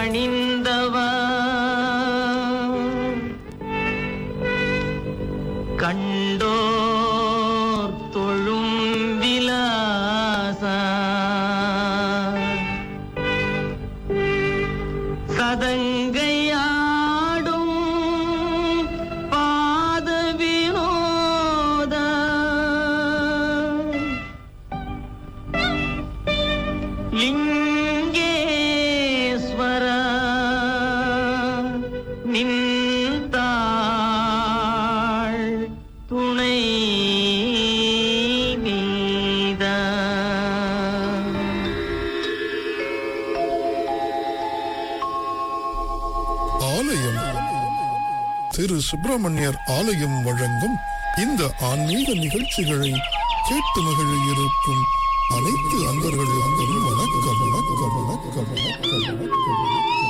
பணிந்தவா கண்டோர் தொழும் விலாசா சதங்கையாடும் பாத வினோத லிங்கேஸ்வர நின்றாள் துணை நீத ஆலயம் திரு சுப்பிரமணியர் ஆலயம் வழங்கும் இந்த ஆன்மீக நிகழ்ச்சிகளை கேட்டு மகிழ இருக்கும் அனைத்து அன்பர்களுக்கும் வணக்கம் வணக்கம் வணக்கம் வணக்கம் வணக்கம்.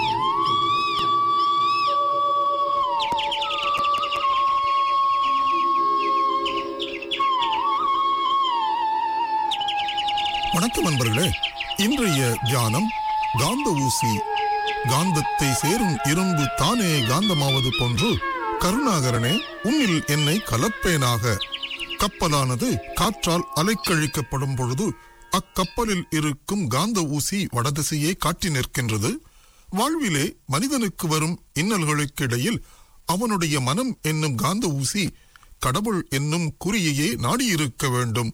வணக்கம் அன்பர்களே, இன்றைய தியானம் காந்த ஊசி. காந்தத்தை சேரும் இரும்பு தானே காந்தமாவது போன்று கருணாகரனே உன்னில் என்னை கலப்பேனாக. கப்பலானது காற்றால் அலைக்கழிக்கப்படும் பொழுது அக்கப்பலில் இருக்கும் காந்த ஊசி வடதிசையே காட்டி நிற்கின்றது. வாழ்விலே மனிதனுக்கு வரும் இன்னல்களுக்கிடையில் அவனுடைய மனம் என்னும் காந்த ஊசி கடவுள் என்னும் குறியையே நாடியிருக்க வேண்டும்.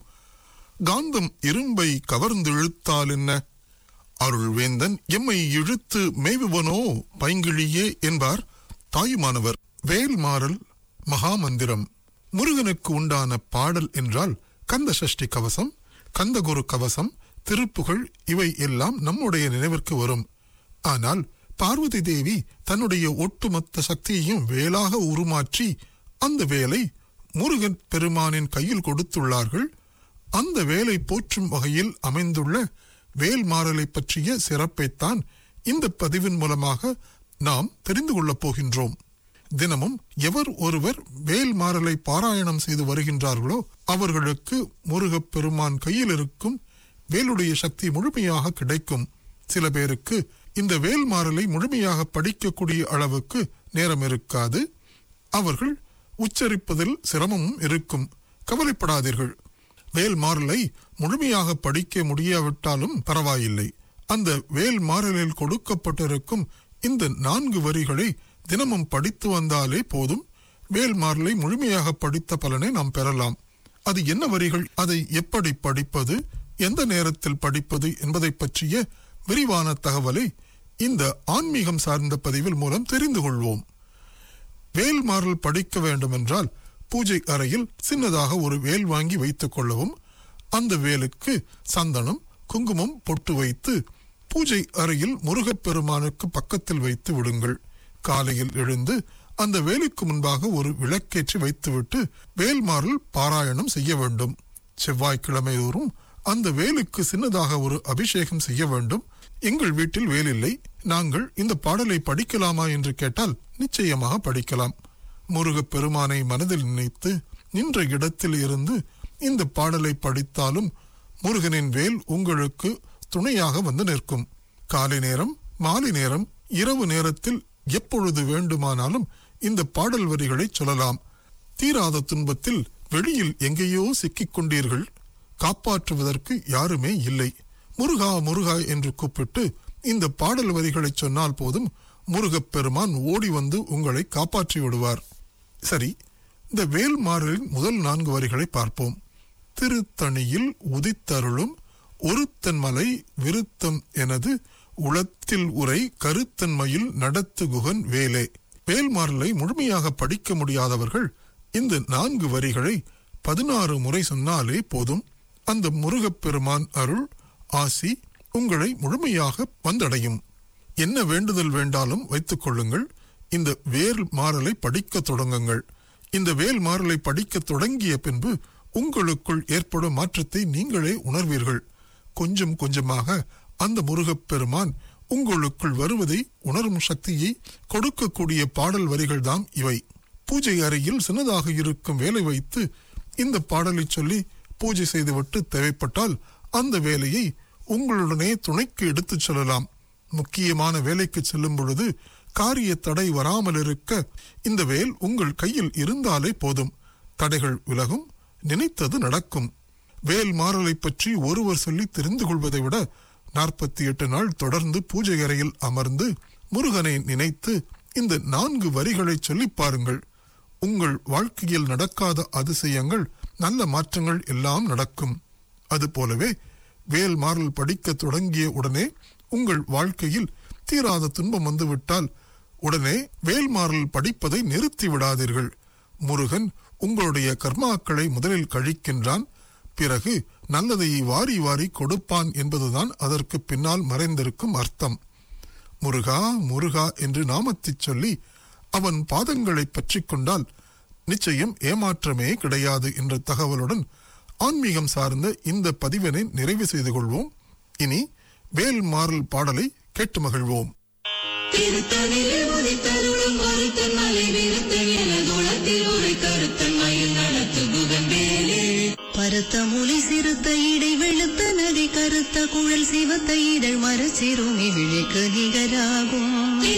காந்தம் இரும்பை கவர்ந்து இழுத்தால் என்ன? அருள்வேந்தன் எம்மை இழுத்து மேவுவனோ பைங்கிழியே என்பார் தாயுமானவர். வேல்மாறல் மகாமந்திரம். முருகனுக்கு உண்டான பாடல் என்றால் கந்த சஷ்டி கவசம், கந்தகுரு கவசம், திருப்புகழ் இவை எல்லாம் நம்முடைய நினைவிற்கு வரும். ஆனால் பார்வதி தேவி தன்னுடைய ஒட்டுமொத்த சக்தியையும் வேலாக உருமாற்றி அந்த வேலை முருகன் பெருமானின் கையில் கொடுத்துள்ளார்கள். அந்த வேலை போற்றும் வகையில் அமைந்துள்ள வேல்மாறலை பற்றிய சிறப்பைத்தான் இந்த பதிவின் மூலமாக நாம் தெரிந்து கொள்ளப் போகின்றோம். தினமும் எவர் ஒருவர் வேல்மாறலை பாராயணம் செய்து வருகின்றார்களோ அவர்களுக்கு முருகப் பெருமான் கையில் இருக்கும் வேலுடைய சக்தி முழுமையாக கிடைக்கும். சில பேருக்கு இந்த வேல்மாறலை முழுமையாக படிக்கக்கூடிய அளவுக்கு நேரம் இருக்காது. அவர்கள் உச்சரிப்பதில் சிரமமும் இருக்கும். கவலைப்படாதீர்கள். வேல்மாறலை முழுமையாக படிக்க முடியாவிட்டாலும் பரவாயில்லை. அந்த வேல்மாறலில் கொடுக்கப்பட்டிருக்கும் இந்த 4 வரிகளை தினமும் படித்து வந்தாலே போதும். வேல்மாறலை முழுமையாக படித்த பலனை நாம் பெறலாம். அது என்ன வரிகள், அதை எப்படி படிப்பது, எந்த நேரத்தில் படிப்பது என்பதை பற்றிய விரிவான தகவலை இந்த ஆன்மீகம் சார்ந்த பதிவில் மூலம் தெரிந்து கொள்வோம். வேல்மாறல் படிக்க வேண்டும் என்றால் பூஜை அறையில் சின்னதாக ஒரு வேல் வாங்கி வைத்துக் கொள்ளவும். அந்த வேலுக்கு சந்தனம், குங்குமம் பொட்டு வைத்து பூஜை அறையில் முருகப்பெருமானுக்கு பக்கத்தில் வைத்து விடுங்கள். காலையில் எழுந்து அந்த வேலுக்கு முன்பாக ஒரு விளக்கேற்றி வைத்துவிட்டு வேல்மாறல் பாராயணம் செய்ய வேண்டும். செவ்வாய்க்கிழமை தோறும் அந்த வேலுக்கு சின்னதாக ஒரு அபிஷேகம் செய்ய வேண்டும். எங்கள் வீட்டில் வேல் இல்லை, நாங்கள் இந்த பாடலை படிக்கலாமா என்று கேட்டால் நிச்சயமாக படிக்கலாம். முருகப்பெருமானை மனதில் நினைத்து நின்ற இடத்தில் இருந்து இந்த பாடலை படித்தாலும் முருகனின் வேல் உங்களுக்கு துணையாக வந்து நிற்கும். காலை நேரம், மாலை நேரம், இரவு நேரத்தில் எப்பொழுது வேண்டுமானாலும் இந்த பாடல் வரிகளை சொல்லலாம். தீராத துன்பத்தில் வெளியில் எங்கேயோ சிக்கிக் கொண்டீர்கள், காப்பாற்றுவதற்கு யாருமே இல்லை. முருகா முருகா என்று கூப்பிட்டு இந்த பாடல் வரிகளை சொன்னால் போதும், முருகப்பெருமான் ஓடி வந்து உங்களை காப்பாற்றி விடுவார். சரி, இந்த வேல்மாறலின் முதல் 4 வரிகளை பார்ப்போம். திருத்தணியில் உதித்தருளும் ஒருத்தன் மலை விருத்தம் எனது உளத்தில் உரை கருத்தன்மையில் நடத்து குகன் வேலே. வேல்மாறலை முழுமையாக படிக்க முடியாதவர்கள் இந்த 4 வரிகளை 16 முறை சொன்னாலே போதும். அந்த முருகப்பெருமான் அருள் ஆசி உங்களை முழுமையாக வந்தடையும். என்ன வேண்டுதல் வேண்டாலும் வைத்துக் கொள்ளுங்கள். இந்த வேல்மாறலை படிக்க தொடங்குங்கள். இந்த வேல்மாறலை படிக்க தொடங்கிய பின்பு உங்களுக்குள் ஏற்படும் மாற்றத்தை நீங்களே உணர்வீர்கள். கொஞ்சம் கொஞ்சமாக அந்த முருகப்பெருமான் உங்களுக்குள் வருவதை உணரும் சக்தியை கொடுக்கக்கூடிய பாடல் வரிகள் தான் இவை. பூஜை அறையில் சின்னதாக இருக்கும் வேலை வைத்து இந்த பாடலை சொல்லி பூஜை செய்துவிட்டு தேவைப்பட்டால் அந்த வேலையை உங்களுடனே துணைக்கு எடுத்துச் செல்லலாம். முக்கியமான வேலைக்கு செல்லும் பொழுது காரிய தடை வராமல் இருக்க இந்த வேல் உங்கள் கையில் இருந்தாலே போதும். தடைகள் விலகும், நினைத்தது நடக்கும். வேல் மாறலை பற்றி ஒருவர் சொல்லி தெரிந்து கொள்வதை விட 48 நாள் தொடர்ந்து பூஜை அறையில் அமர்ந்து முருகனை நினைத்து இந்த 4 வரிகளை சொல்லி பாருங்கள். உங்கள் வாழ்க்கையில் நடக்காத அதிசயங்கள், நல்ல மாற்றங்கள் எல்லாம் நடக்கும். அதுபோலவே வேல் மாறல் படிக்க தொடங்கிய உடனே உங்கள் வாழ்க்கையில் தீராத துன்பம் வந்துவிட்டால் உடனே வேல் மாறல் படிப்பதை நிறுத்தி விடாதீர்கள். முருகன் உங்களுடைய கர்மாக்களை முதலில் கழிக்கின்றான், பிறகு நல்லதை வாரி வாரி கொடுப்பான் என்பதுதான் அதற்கு பின்னால் மறைந்திருக்கும் அர்த்தம். முருகா முருகா என்று நாமத்தை சொல்லி அவன் பாதங்களை பற்றி கொண்டால் நிச்சயம் ஏமாற்றமே கிடையாது என்ற தகவலுடன் ஆன்மீகம் சார்ந்த இந்த பதிவினை நிறைவு செய்து கொள்வோம். இனி வேல் மாறல் பாடலை கேட்டு மகிழ்வோம். பருத்த மொழி சிறுத்த இடை வெளுத்த நகை கருத்த குழல் சிவத்த இதழ் மரச்சிறுமி விழிக்கு நிகராகும்.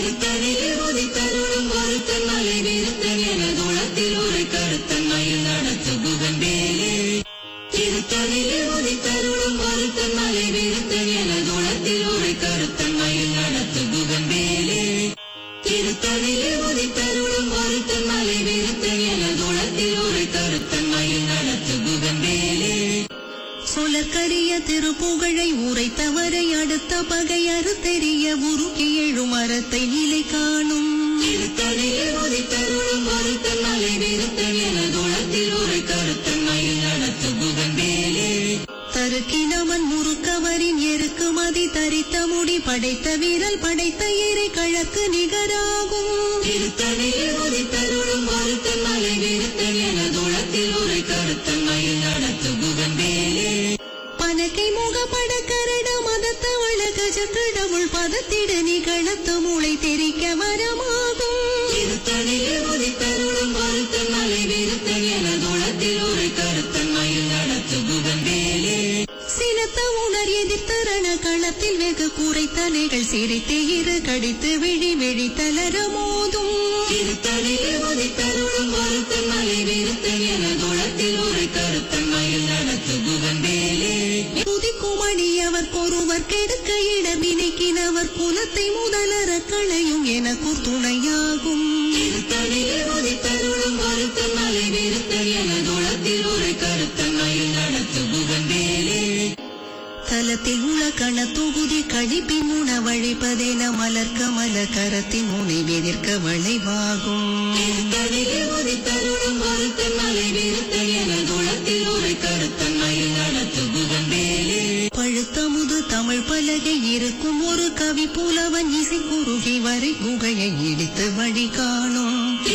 சொலற்கரிய திருப்புகழை உரைத்தவரை அடுத்த பகை அறுத்தெறிய உருக்கி எழும் அறத்தை நிலை காணும். தருக்கினவன் முறுக்கவரின் எருக்கு மதி தரித்த முடி படைத்த வீரல் படைத்த இறை கழக்கு நிகராகும். பனக்கை முகப்பட கரட மதத்த வழக சக்கடமுள் பதத்திட நிகழத்து மூளை தெரிக்க வரமாகும். சினத்த உணர் எதிர்த்தரண களத்தில் வெகு குறைத்தலைகள் சிரித்து இரு கடித்து விழி விழி தளர மோதும். குதிக்குமணியவர் பொறுவர் கெடுக்க இடர் நினைக்கினவர் குலத்தை முதலற களையும் எனக்கு துணையாகும். தலத்தில் உள்ள கண தொகுதி கழிப்பின் உணவழிப்பதென மலர்க்க மல கரத்தின் முனை எதிர்க்க வளைவாகும். பழுத்தமுது தமிழ் பலகை இருக்கும் ஒரு கவி புலவன் இசை குறுகி வரை குகையை இடித்து வழி காணும்.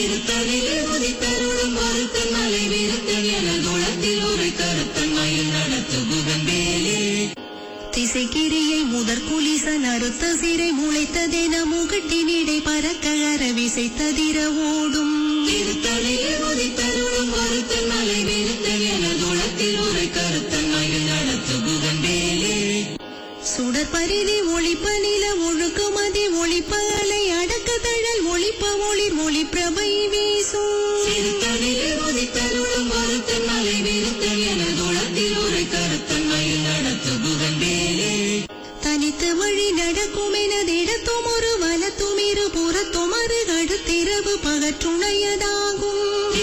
திசைக்கிரியை முதற் குலிசன் அறுத்த சிறை முளைத்ததென முகட்டினிடை பறக்க அரவிசை ததிர ஓடும். சுடர் பரிதி ஒளிப்ப நில ஒழுக்கு மதி ஒளிப்ப அலை அடக்க தழல் ஒளிப்ப ஒளிர் ஒளி பிரபை வீசும். தனித்து வழி நடக்கும் எனதிடத்தும் ஒரு வலத்தும் இரு புறத்தும் அரு கடுத்திரவு பகற்றுணையதாகும்.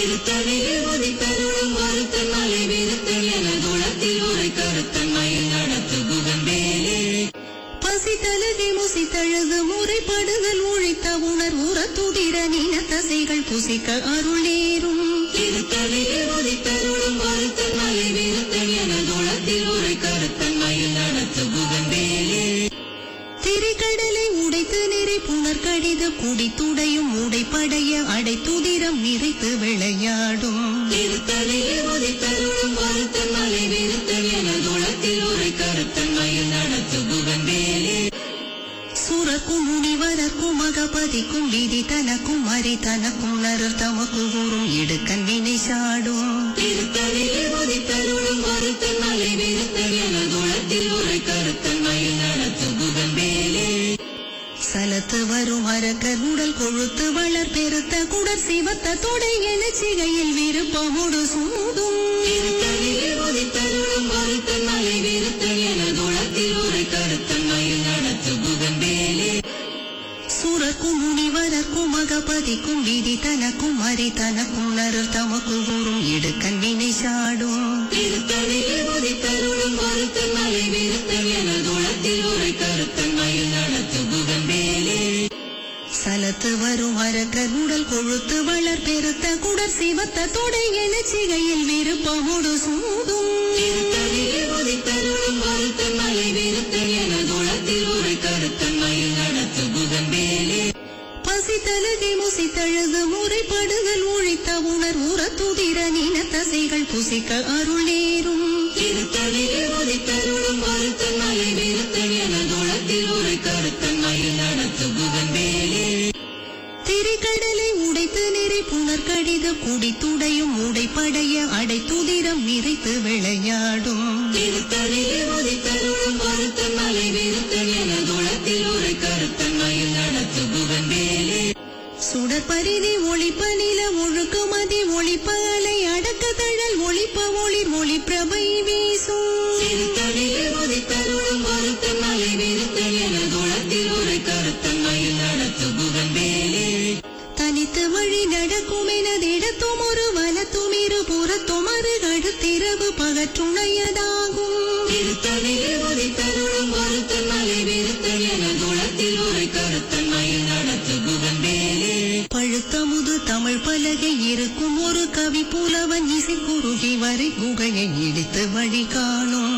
பசித்தலகை முசித்தழுது முறைப்படுதல் ஒழித்த உணர் உற துதிர நின தசைகள் புசிக்க அருள் நேரும். திரைக்கடலை உடைத்து நிறை புனர் கடிது குடித்துடையும் உடைப்படைய அடைத்துதிரம் நிறைத்து விளையாடும். சுரக்கும் முனிவரக்கும் மகபதிக்கும் விதி தனக்கும் மறி தனக்கும் நரர் தமக்கு கூறும் இடுக்கன் வினை சாடும். சலத்து வரும் அரக்கர் உடல் கொழுத்து வளர் பெருத்த குடர் சிவத்த தொடை எழுச்சிகையில் விருப்பமுடு சூதும் தருளும் வருத்தன் மலை விருத்தன் என துளத்தில் ஒரு கருத்தன் மயில் நடத்து புகம்பேலே சூரக்கும் முனிவரக்கும் மகபதிக்கும் விதி தனக்கும் மறி தனக்கும் நரர் தமக்கு கூறும் இடுக்கண் வினை சாடும் தருளும் வருத்தன் மலை விருத்தன் என துளத்தில் ஒரு கருத்தன் மயில் நடத்து புகம்பேலே சலத்து வரும் அரக்கர் உடல் கொழுத்து வளர் பெருத்த குடர் சிவத்த தொடை எழுச்சிகையில் விருப்பமுடு சூதும் தருளும் வருத்தன் மலை விருத்தன் என துளத்தில் ஒரு கருத்தன் மயில் நடத்து புகம்பேலே பசித்தழுகை முசித்தழுது முறைப்படுதல் ஒழித்த உணர் உரத்துதிர நீன தசைகள் புசிக்க அருள் நேரும் தருளும் வருத்தன் மலை விருத்தன் என துளத்தில் ஒரு கருத்தன் மயில் நடத்து புகம்பேலே திரிகடலை உடைத்து நிறை புனர் கடிது குடித்துடையும் உடைப்படைய அடைத்துதிரம் நிறைத்து விளையாடும் தருளும் வருத்தன் மலை விருத்தன் என துளத்தில் ஒரு கருத்தன் மயில் நடத்து புகம்பேலே சுடற்பரிதி ஒளிப்ப நில ஒழுக்கு மதி ஒளிப்ப அலை அடக்க தழல் ஒளிப்ப ஒளிர் ஒளி பிரபை வீசும் தருளும் வருத்தன் மலை விருத்தன் என துளத்தில் ஒரு கருத்தன் மயில் நடத்து புகம்பேலே தனித்து வழி நடக்கும் எனதிடத்தும் ஒரு வலத்தும் இரு புறத்தும் அருகடுத்திரவு பகற்றுணையதாகும் தருளும் வருத்தன் மலை விருத்தன் என துளத்தில் ஒரு கருத்தன் மயில் நடத்து புகம்பேலே பழுத்த முது தமிழ் பலகை இருக்கும் ஒரு கவி புலவன் இசை குறுகி வரை குகையை இடித்து வழி காணும்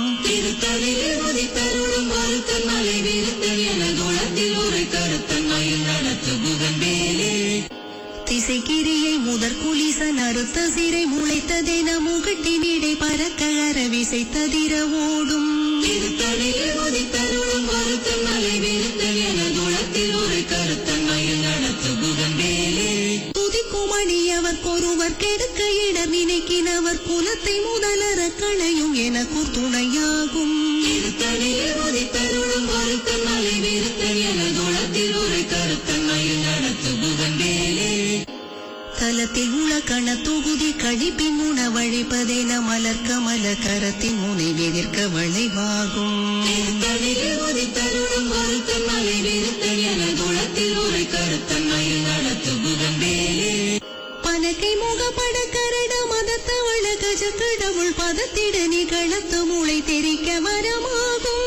தருளும் வருத்தன் மலை விருத்தன் என துளத்தில் ஒரு கருத்தன் மயில் நடத்து புகம்பேலே திசைக்கிரியை முதற் குலிசன் அறுத்த சிறை முளைத்ததென முகட்டினிடை பறக்க அரவிசை ததிர ஓடும் தருளும் வருத்தன் மலை விருத்தன் என துளத்தில் ஒரு கருத்தன் மயில் நடத்து புகம்பேலே துதிக்கும் அணியவர் ஒருவர் கெடுக்க இடர் நினைக்கினவர் குலத்தை முதலற களையும் என துணையாகும் தருளும் வருத்தன் மலை விருத்தன் என துளத்தில் ஒரு கருத்தன் மயில் நடத்து புகம்பேலே தலத்தில் உள்ள கண தொகுதி கழிப்பின் உணவழிப்பதென மலர்க்க மலர் கரத்தின் முனை எதிர்க்க வளைவாகும் தருளும் வருத்தன் மலை விருத்தன் என துளத்தில் ஒரு கருத்தன் மயில் நடத்து புகம்பேலே பனக்கை முகப்பட கரட மதத்தவள கஜ கடவுள் பதத்திட நிகழத்து மூளை தெரிக்க வரமாகும்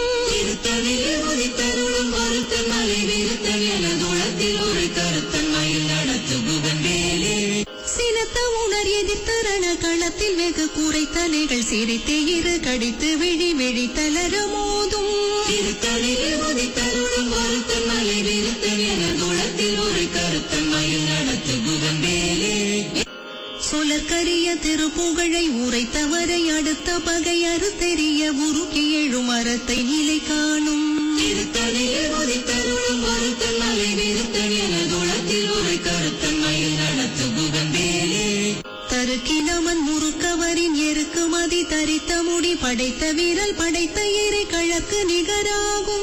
தருளும் வருத்தன் மலை விருத்தன் என துளத்தில் ஒரு கருத்தன் மயில் நடத்து புகம்பேலே சினத்த உணர் எதிர்த்தரண களத்தில் வெகு கூரை தலைகள் சிரித்து இரு கடித்து விழி விழி தளர மோதும் தருளும் வருத்தன் மலை விருத்தன் என துளத்தில் ஒரு கருத்தன் மயில் நடத்து புகம்பேலே சொலற்கரிய திருப்புகழை உரைத்தவரை அடுத்த பகை அறுத்தெறிய உருக்கி எழும் அறத்தை நிலை காணும் தருளும் வருத்தன் மலை விருத்தன் என துளத்தில் ஒரு கருத்தன் மயில் நடத்து புகம்பேலே தருக்கினவன் முறுக்கவரின் எருக்கு மதி தரித்த முடி படைத்த வீரல் படைத்த இறை கழக்கு நிகராகும்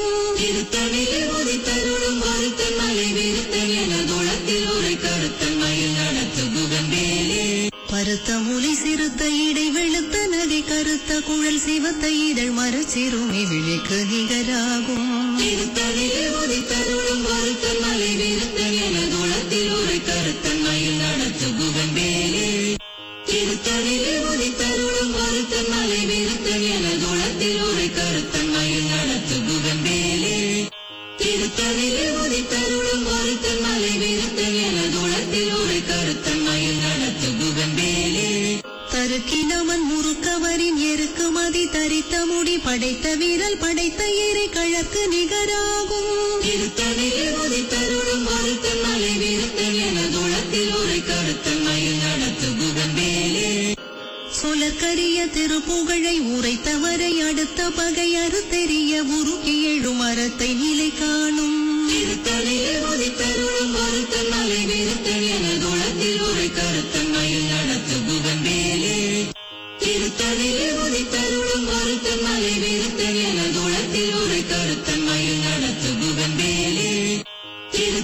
தருளும் வருத்தன் மலை விருத்தன் என துளத்தில் ஒரு கருத்தன் மயில் நடத்து புகம்பேலே பருத்த மொழி சிறுத்த இடை வெளுத்த நகை கருத்த குழல் சிவத்த இதழ் மரச்சிறுமி விழிக்கு நிகராகும் தருளும் வருத்தன் மலை விருத்தன் என துளத்தில் ஒரு கருத்தன் மயில் நடத்து புகம்பேலே தருளும் வருத்தன் மலை விருத்தன் என துளத்தில் ஒரு கருத்தன் மயில் நடத்து புகம்பேலே தருளும் வருத்தன் மலை விருத்தன் என துளத்தில் ஒரு கருத்தன் மயில் நடத்து புகம்பேலே தருக்கினவன் முறுக்கவரின் எருக்கு மதி தரித்த முடி படைத்த வீரல் படைத்த இறை கழக்கு நிகராகும் தருளும் வருத்தன் மலை விருத்தன் என துளத்தில் ஒரு கருத்தன் மயில் நடத்து புகம்பேலே சொலற்கரிய திருப்புகழை உரைத்தவரை அடுத்த பகை அறுத்தெறிய உருக்கி எழும் அறத்தை நிலை காணும் தருளும் வருத்தன் மலை விருத்தன் என துளத்தில் ஒரு கருத்தன் மயில் நடத்து புகம்பேலே தருளும் வருத்தன் மலை விருத்தன் என துளத்தில் ஒரு கருத்தன் மயில் நடத்து புகம்பேலே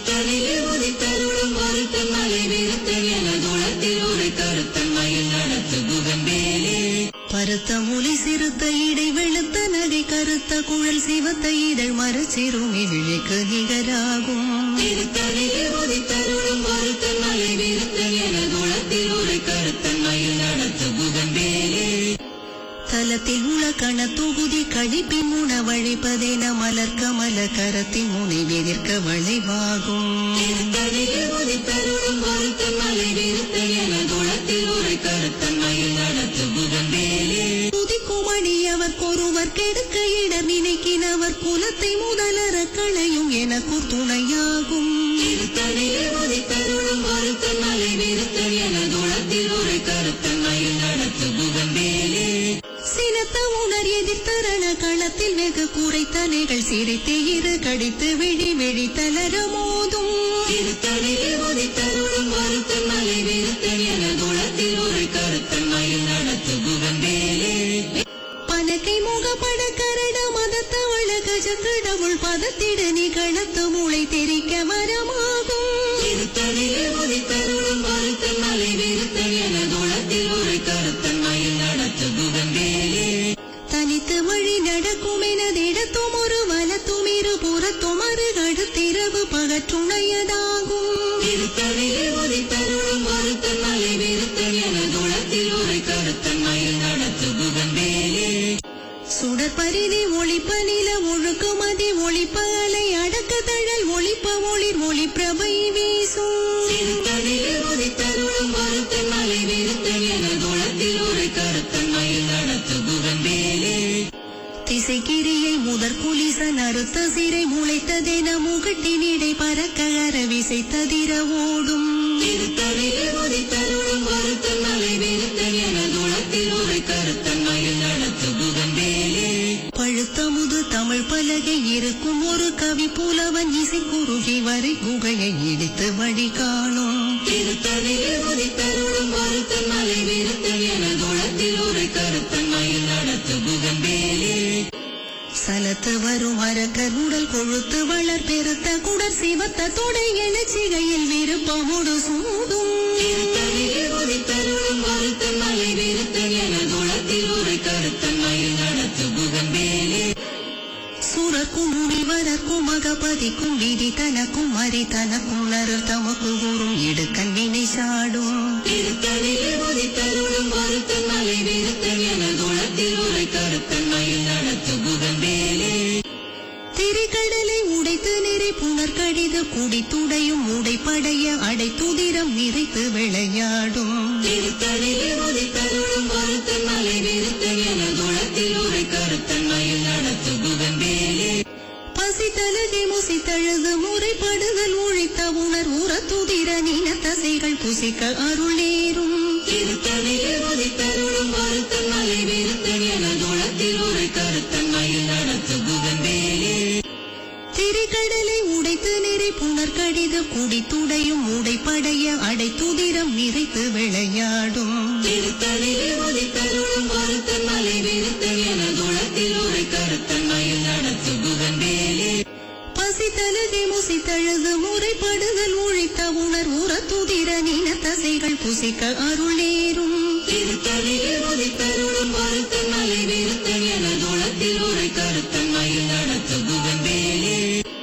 சிவத்த இதழ் மரச்சிறுமி விழிக்கு நிகராகும் திருத்தணியில் உதித்தருளும் ஒருத்தன் மலை விருத்தன் என குளத்தில் ஒரு கருத்தன்மையில் நடத்து புகம்பேலே தலத்தில் உள்ள கண தொகுதி கழிப்பின் உணவழிப்பதென மலர் கமல கரத்தின் முனைவி நிற்க வளைவாகும் திருத்தணியில் உதித்தருளும் ஒருத்தன் மலை விருத்தன் என குளத்தில் ஒரு கருத்தன்மையில் நடத்து புகம்பேலே அவர் ஒருவர் கெடுக்க இடர் நினைக்கினவர் குலத்தை முதலற களையும் எனக்கு துணையாகும் திருத்தணியில் உதித்தருளும் ஒருத்தன் மலை விருத்தன் என குளத்தில் ஒரு கருத்தன்மையில் நடத்து புகம்பேலே சினத்த உணர் எதிர்த்தரண களத்தில் வெகு குறைத்தலைகள் சிரித்து இரு கடித்து விழி விழி தளர மோதும் திருத்தணியில் உதித்தருளும் ஒருத்தன் மலை விருத்தன் என குளத்தில் ஒரு கருத்தன்மையில் நடத்து புகம்பேலே பனக்கை முகப்பட கரட மதத்தவள கஜக்கடவுள் பதத்திட நிகழத்து மூளை தெரிக்க மரமாகும் திருத்தணியில் உதித்தருளும் ஒருத்தன் மலை விருத்தன் என குளத்தில் ஒரு கருத்தன்மையில் நடத்து புகம்பேலே தனித்து வழி நடக்கும் எனதிடத்தும் ஒரு வலத்தும் இரு புறத்தும் அருகடுத்திரவு பகற்றுணையதாகும் திருத்தணியில் உதித்தருளும் ஒருத்தன் மலை விருத்தன் என குளத்தில் ஒரு கருத்தன்மையில் நடத்து புகம்பேலே சுடர் பரிதி ஒளிப்ப நில ஒழுக்கு மதி ஒளிப்ப அலை அடக்க தழல் ஒளிப்ப ஒளிர் ஒளி பிரபை வீசும் திருத்தணியில் உதித்தருளும் ஒருத்தன் மலை விருத்தன் என குளத்தில் ஒரு கருத்தன்மையில் நடத்து புகம்பேலே திசைக்கிரியை முதற் குலிசன் அறுத்த சிறை முளைத்ததென முகட்டினிடை பறக்க அரவிசை ததிர ஓடும் திருத்தணியில் உதித்தருளும் ஒருத்தன் மலை விருத்தன் என குளத்தில் ஒரு கருத்தன்மையில் நடத்து புகம்பேலே பழுத்தமுது தமிழ் பலகை இருக்கும் ஒரு கவி புலவன் இசை குறுகி வரை குகையை இடித்து வழி காணும் திருத்தணியில் உதித்தருளும் ஒருத்தன் மலை விருத்தன் என குளத்தில் ஒரு கருத்தன்மையில் நடத்து புகம்பேலே சலத்து வரும் அரக்கர் உடல் கொழுத்து வளர் பெருத்த குடர் சிவத்த தொடை எழுச்சிகையில் விருப்பமுடு சூடும் திருத்தணியில் உதித்தருளும் ஒருத்தன் மலை விருத்தன் என குளத்தில் ஒரு கருத்தன்மையில் நடத்து புகம்பேலே சுரக்கும் முனிவரக்கும் மகபதிக்கும் விதி தனக்கும் மறி தனக்கும் நரர் தமக்கு கூறும் இடுக்கண் வினை சாடும் திருத்தணியில் உதித்தருளும் ஒருத்தன் மலை விருத்தன் என குளத்தில் ஒரு கருத்தன்மையில் நடத்து புகம்பேலே திரிகடலை உடைத்து நிறை புனர் கடிது குடித்துடையும் உடைப்படைய அடைத்துதிரம் நிறைத்து விளையாடும் திருத்தணியில் உதித்தருளும் ஒருத்தன் மலை விருத்தன் என குளத்தில் ஒரு கருத்தன்மையில் நடத்து புகம்பேலே பசித்தலகை முசித்தழுது முறைப்படுதல் உழைத்த உணர் உரத்துதிர நீன தசைகள் புசிக்க அருள் நேரும் திருத்தணியில் உதித்தருளும் ஒருத்தன் மலை விருத்தன் என குளத்தில் ஒரு கருத்தன்மையில் நடத்து புகம்பேலே திரிகடலை உடைத்து நிறை புனர் கடிது குடித்துடையும் உடைப்படைய அடைத்துதிரம் நிறைத்து விளையாடும் திருத்தணியில் உதித்தருளும் ஒருத்தன் மலை விருத்தன் என குளத்தில் ஒரு கருத்தன்மையில் நடத்து புகம்பேலே பசித்தலகை முசித்தழுது முறைப்படுதல் உழைத்த உணர் உரத்துதிர நீன தசைகள் புசிக்க அருள் நேரும் திருத்தணியில் உதித்தருளும் ஒருத்தன் மலை விருத்தன் என குளத்தில் ஒரு கருத்தன்மையில் நடத்து புகம்பேலே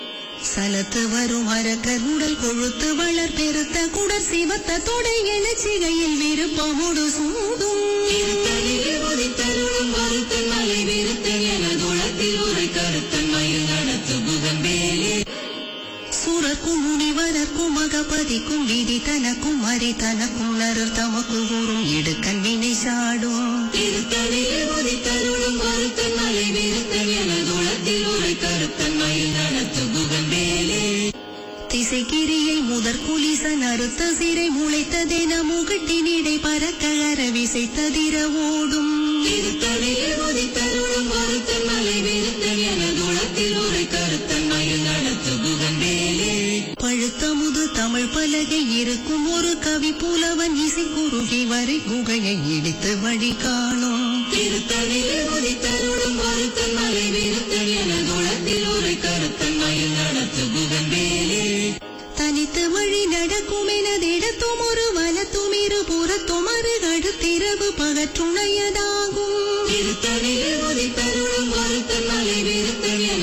சலத்து வரும் அரக்கர் உடல் கொழுத்து வளர் பெருத்த குடர் சிவத்த தொடை எழுச்சிகையில் விருப்பமுடு சூடும் திருத்தணியில் உதித்தருளும் ஒருத்தன் மலை விருத்தன் என குளத்தில் ஒரு கருத்தன்மையில் நடத்து புகம்பேலே சுரக்கும் முனிவரக்கும் மகபதிக்கும் விதி தனக்கும் மறி தனக்கும் நரர் தமக்கு கூறும் இடுக்கண் வினை சாடும் திருத்தணியில் உதித்தருளும் ஒருத்தன் மலை விருத்தன் என குளத்தில் ஒரு கருத்தன்மையில் நடத்து புகம்பேலே திசைக்கிரியை முதற் குலிசன் அறுத்த சிறை முளைத்ததென முகட்டினிடை பறக்க அரவிசை ததிர ஓடும் திருத்தணியில் உதித்தருளும் ஒருத்தன் மலை விருத்தன் என குளத்தில் ஒரு கருத்தன்மையில் நடத்து புகம்பேலே பழுத்தமுது தமிழ் பலகை இருக்கும் ஒரு கவி புலவன் இசை குறுகி வரை குகையை இடித்து வழி காணும் திருத்தணியில் உதித்தருளும் ஒருத்தன் மலை விருத்தன் என குளத்தில் ஒரு கருத்தன்மையில் நடத்து புகம்பேலே தனித்து வழி நடக்கும் எனதிடத்தும் ஒரு வலத்தும் இரு புறத்தும் அருகடுத்திரவு பகற்றுணையதாகும் திருத்தணியில் உதித்தருளும் ஒருத்தன் மலை விருத்தன் என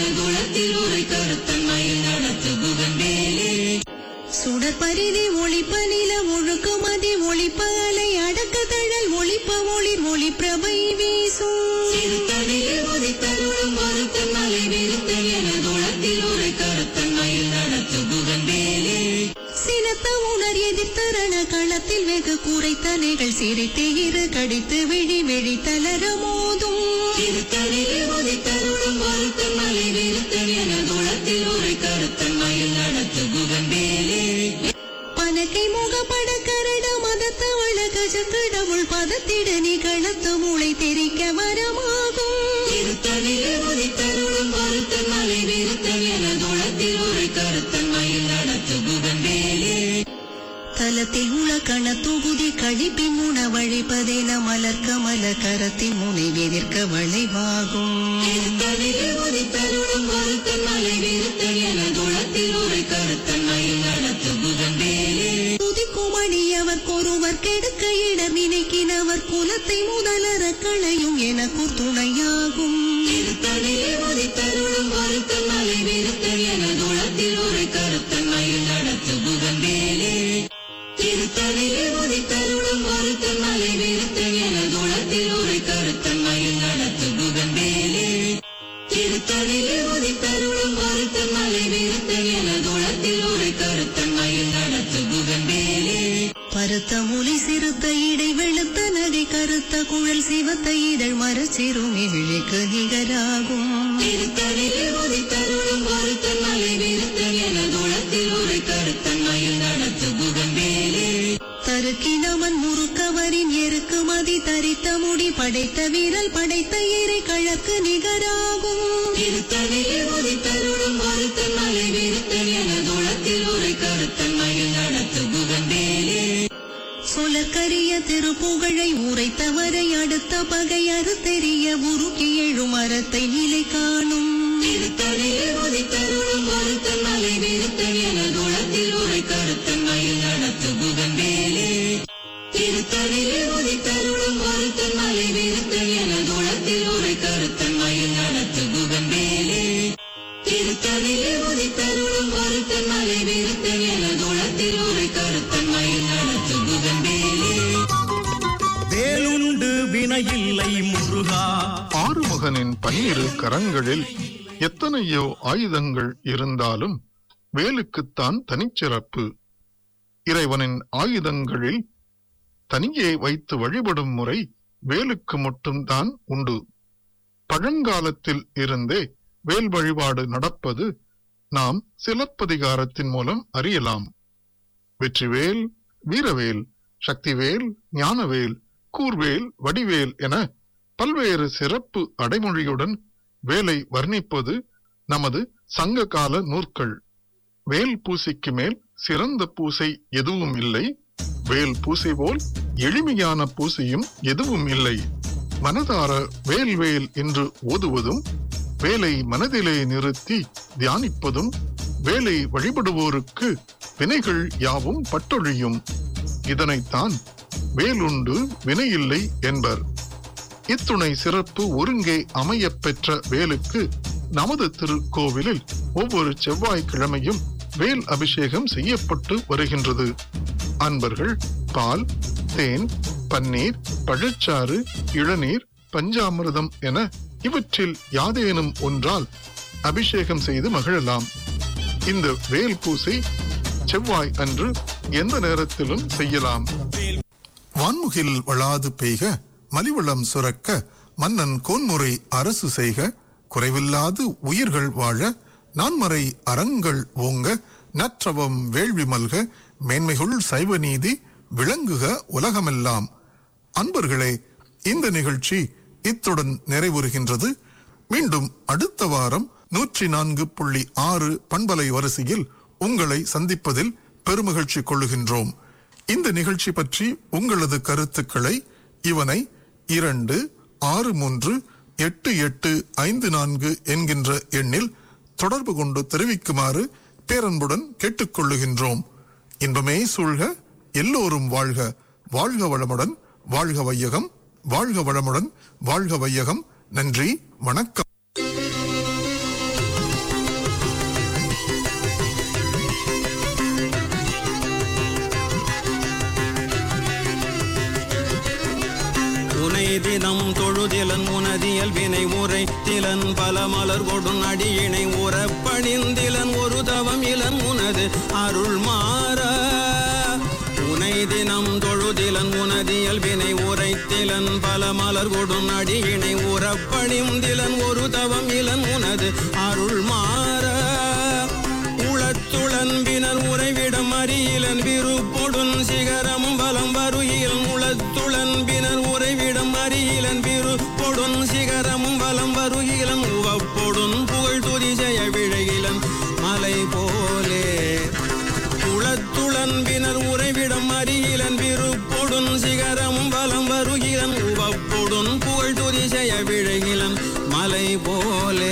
குலத்தில் உரை கருத்தன்மையில் நடத்து புகம்பேலே சுடற்பரிதி ஒளிப்ப நில ஒழுக்குமதி ஒளிப்ப அலை அடக்க தழல் ஒளிப்ப ஒளிர் ஒளி பிரபை வீசும் சிறுத்தனில் உதித்தருளும் வருத்தன் மலை விருத்தன் என குலத்தில் உரை கருத்தன்மையில் நடத்து புகம்பேலே சினத்த உணர் எதிர்த்தரண களத்தில் வெகு கூரைத்தனைகள் சிரித்து இரு கடித்து விழி விழி தளர மோதும் சிறுத்தனில் உதித்தருளும் வருத்தன் மலை விருத்தன் என குலத்தில் உரை கருத்தன்மையில் நடத்து புகம்பேலே பனக்கை முகப்பட கரட மதத்தவள கஜக்கடவுள் பதத்திட நிகழத்து மூளை தெரிக்க வரமாகும் திருத்தனில் உதித்தருளும் வருத்தன் மலை விருத்தன் என குலத்தில் உரை கருத்தன்மையில் நடத்து புகம்பேலே தலத்தில் உள கண தொகுதி கழிப்பின் உணவழிப்பதென மலர்க்க மலர் கரத்தின் முனை எதிர்க்க வளைவாகும் தருளும் வருத்தன் மலை விருத்தன் என குலத்தில் உரை கருத்தன்மையில் நடத்து புகம்பேலே துதிக்குமணியவர் கொருவர் கெடுக்க இடர் நினைக்கினவர் குலத்தை முதலற களையும் எனக்கு துணையாகும் தருளும் வருத்தன் மலை விருத்தன் என குலத்தில் உரை கருத்தன்மையில் நடத்து புகம்பேலே திருத்தனில் உதித்தருளும் வருத்தன் மலை விருத்தன் என குலத்தில் உரை கருத்தன்மையில் நடத்து புகம்பேலே திருத்தனில் உதித்தருளும் வருத்தன் மலை விருத்தன் என குலத்தில் உரை கருத்தன்மையில் நடத்து புகம்பேலே பருத்த மொழி சிறுத்த இடை வெளுத்த நடை கருத்த குழல் சிவத்த இதழ் மரச்சிறுமி விழிக்கு நிகராகும் திருத்தனில் உதித்தருளும் வருத்தன் மலை விருத்தன் என குலத்தில் உரை கருத்தன்மையில் நடத்து புகம்பேலே தருக்கினவன் முறுக்கவரின் எருக்கு மதி தரித்த முடி படைத்த வீரல் படைத்த இறை கழக்கு நிகராகும் திருத்தனில் உதித்தருளும் வருத்தன் மலை விருத்தன் என குலத்தில் உரை கருத்தன்மையில் நடத்து புகம்பேலே சொலக்கரிய திருப்புகழை உரைத்தவரை அடுத்த பகை அறுத்தெறிய உருக்கி எழும் மரத்தை நிலை காணும் திருத்தனில் உதித்தருளும் வருத்தன் மலை விருத்தன் என குலத்தில் உரை கருத்தன்மையில் நடத்து புகம்பேலே திருத்தனில் உதித்தருளும் வருத்தன் மலை விருத்தன் என குலத்தில் உரை கருத்தன்மையில் நடத்து புகம்பேலே திருத்தனில் உதித்தருளும் வருத்தன் மலை விருத்தன் என குலத்தில் உரை கருத்தன்மையில் நடத்து புகம்பேலே வேலுண்டு வினையில்லை முருகா ஆறுமுகனின் 12 கரங்களில் எத்தனையோ ஆயுதங்கள் இருந்தாலும் வேலுக்குத்தான் தனிச்சிறப்பு. இறைவனின் ஆயுதங்களில் தனியே வைத்து வழிபடும் முறை வேலுக்கு மட்டும்தான் உண்டு. பழங்காலத்தில் இருந்தே வேல் வழிபாடு நடப்பது நாம் சிலப்பதிகாரத்தின் மூலம் அறியலாம். வெற்றிவேல், வீரவேல், சக்திவேல், ஞானவேல், கூர்வேல், வடிவேல் என பல்வேறு சிறப்பு அடைமொழியுடன் வேலை வர்ணிப்பது நமது சங்க கால நூற்கள். வேல் பூசைக்கு மேல் சிறந்த பூசை எதுவும் இல்லை. வேல் பூசை போல் எளிமையான பூசையும் எதுவும் இல்லை. மனதார வேல் வேல் என்று ஓதுவதும் வேலை மனதிலே நிறுத்தி தியானிப்பதும் வேலை வழிபடுவோருக்கு வினைகள் யாவும் பட்டொழியும். இதனைத்தான் வேலுண்டு வினையில்லை என்பர். இத்துணை சிறப்பு ஒருங்கே அமையப் பெற்ற வேலுக்கு நமது திருக்கோவிலில் ஒவ்வொரு செவ்வாய்க்கிழமையும் வேல் அபிஷேகம் செய்யப்பட்டு வருகின்றது. அன்பர்கள் பால், தேன், பன்னீர், பழச்சாறு, இளநீர், பஞ்சாமிர்தம் என இவற்றில் யாதேனும் ஒன்றால் அபிஷேகம் செய்து மகிழலாம். இந்த வேல் பூசை செவ்வாய் அன்று எந்த நேரத்திலும் செய்யலாம். வான்முகில் வளாது பெய்க, மலிவளம் சுரக்க, மன்னன் கோன்முறை அரசு செய்க, குறைவில்லாது உயிர்கள் வாழ, நான்மறை அறங்கள் ஓங்க, நற்றவம் வேள்வி மல்க, மேன்மைகுள் சைவ நீதி விளங்குக உலகமெல்லாம். அன்பர்களே, இந்த நிகழ்ச்சி இத்துடன் நிறைவுறுகின்றது. மீண்டும் அடுத்த வாரம் 104.6 பண்பலை வரிசையில் உங்களை சந்திப்பதில் பெருமகிழ்ச்சி கொள்ளுகின்றோம். இந்த நிகழ்ச்சி பற்றி உங்களது கருத்துக்களை இவனை 26388854 என்கின்ற எண்ணில் தொடர்பு கொண்டு தெரிவிக்குமாறு பேரன்புடன் கேட்டுக்கொள்ளுகின்றோம். இன்பமே சூழ்க, எல்லோரும் வாழ்க. வாழ்க வளமுடன், வாழ்க வையகம். வாழ்க வளமுடன், வாழ்க வையகம். நன்றி, வணக்கம். தினம் தொழுதிலன் உனதியல் வினை உரை திலன் பல மலர் கொடும் அடியினை உறப்பணிந்திலன் ஒரு தவம் இலன் உனது அருள் மாற உனை தினம் தொழுதிலன் உனதியல் வினை உரைத்திலன் பல மலர் கொடும் அடியினை உறப்பணிந்திலன் ஒரு தவம் இலன் உனது அருள் மாற உளத்துளன்பினர் உறைவிடம் அறியிலன் விருப்பொடுன் சிகரமும் பலம் வருகிலன் உளத்துளன்பினர் உறைவிடம் அறியிலன் விருப்பொடுன் சிகரமும் பலம் வருகிலன் உவப்பொடுன் புகழ் துதி செய்ய விழகிலன் மலை போலே உளத்துளன்பினர் உறைவிடம் அறியிலன் விருப்பொடுன் சிகரமும் பலம் வருகிலன் உவப்பொடுன் புகழ் துதி செய்ய விழகிலன் மலை போலே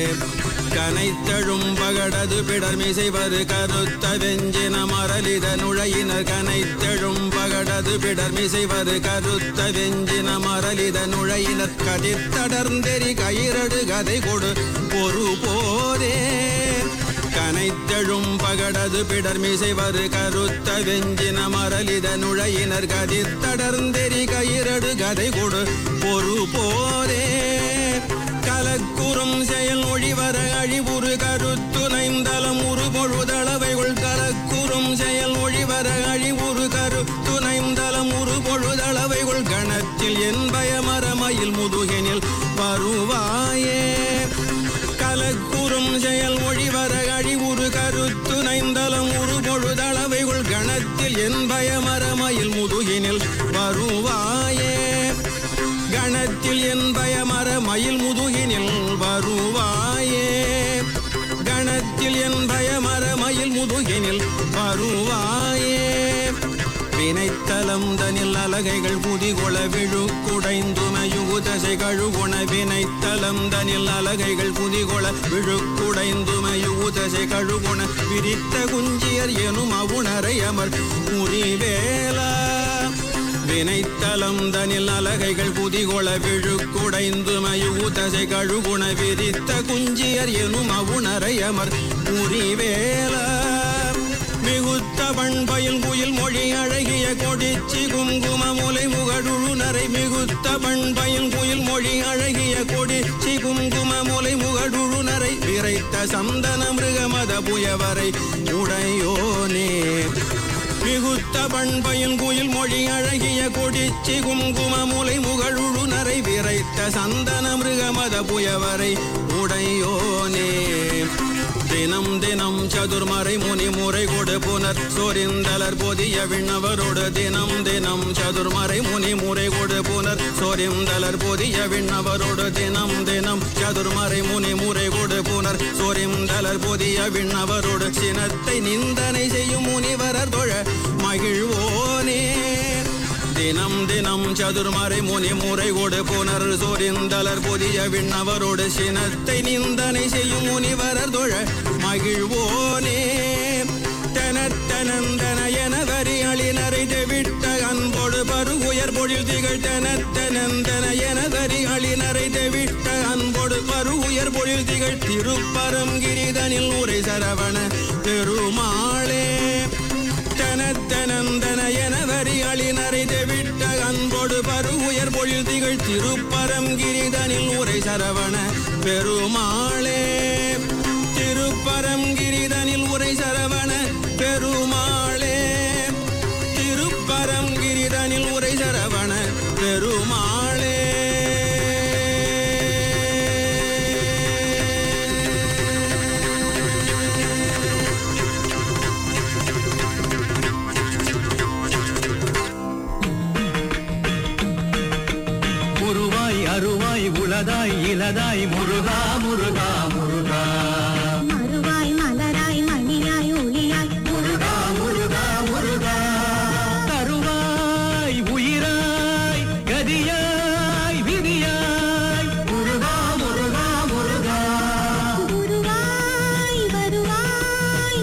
கனைத்தழும் பகடது பிடர்மிசை வரு கருத்த வெஞ்சின மரலித நுழையினர் கனைத்தழும் பகடது பிடர்மிசை வரு கருத்த வெஞ்சின மரலித நுழையினர் கதிர்த்தடர்ந்தெறி கயிரடு கதை கொடு பொறு போதே கனைத்தழும் பகடது பிடர்மிசை வரு கருத்த வெஞ்சின மரலித நுழையினர் கதிர்த்தடர்ந்தெறி கயிரடு கதை கொடு பொறு போதே கலக்குறும் செயல் ஒழிவர அழிவுறு கருத்துணைந்தலம் உரு பொழுதளவைகள் கலக்குறும் செயல் ஒழிவர அழிவுறு கருத்துணைந்தலம் உரு பொழுதளவைகள் கணத்தில் என் பயமரமயில் முதுகினில் வருவாயே கலக்குறும் செயல் ஒழிவர அழிவுறு கருத்துணைந்தலம் உரு பொழுதளவைகள் கணத்தில் என் பயமரமயில் முதுகினில் வருவாயே கணத்தில் என் பயமர மயில் முதுகினில் வருவாயே கணத்தில் என் பயமர மயில் முதுகினில் வருவாயே வினைத்தலம் தனில் அலகைகள் புதிகொள விழுக்குடைந்துமையுதசை கழுகுண வினைத்தலம் தனில் அலகைகள் புதிகொள விழுக்குடைந்துமையுதசை கழுகுண விரித்த குஞ்சியர் எனும் அவுணரை அமர் புரிவேலா வினைத்தலம் தனில் அலகைகள் புதிகொள விழுக்குடைந்துமையுதசை கழுகுண விரித்த குஞ்சியர் எனும் அவுணரை அமர் புரிவேலா மிகுத்த பண்பயில் குயில் மொழி அழகிய கொடிச்சி குங்கும முலை முகடுழுநரை மிகுத்த பண்பயில் குயில் மொழி அழகிய கொடிச்சி குங்கும முலை முகடுழுநரை விரைத்த சந்தன மிருகமத புயவரை உடையோனே மிகுத்த பண்பயில் குயில் மொழி அழகிய கொடிச்சி குங்கும முலை முகழுழுநரை விரைத்த சந்தன மிருகமத புயவரை உடையோனே தினம் தினம் சதுர்மறை முனி முறை கொடு புனர் சொரிந்தலர் பொதிய விண்ணவரோடு தினம் தினம் சதுர்மறை முனி முறை கொடு புனர் சொரிந்தலர் பொதிய விண்ணவரோடு தினம் தினம் சதுர்மறை முனி முறை கொடு புனர் சொரிந்தலர் பொதிய விண்ணவரோடு சினத்தை நிந்தனை செய்யும் முனிவரர் தொழ மகிழ்வோனே தினம் தினம் சதுர்மறை முனி முறை கொடு புனர் சொரிந்தலர் பொதிய விண்ணவரோடு சினத்தை நிந்தனை செய்யும் முனிவரர் தொழ மகிழ்வோனே தனத்தனந்தன என வரி அழினரை தெவிட்ட அன்போடு பருகுயர் பொழில் திகழ் தனத்தனந்தன என வரி அழினரை தெவிட்ட அன்போடு பருகுயர் பொழில் திகழ் திருப்பரங்கிரிதனில் உரை சரவண பெருமாளே தனத்தனந்தன என வரி அழினரை தெவிட்ட அன்போடு பருகுயர் பொழில் திகழ் திருப்பரங்கிரிதனில் உரை சரவண பெருமாளே திருப்பரங்கிரிதனில் உரை சரவண பெருமாளே திருப்பரங்கிரிதனில் உரை சரவண பெருமாளே உருவாய் அருவாய் உளதாய் இலதாய் முருகா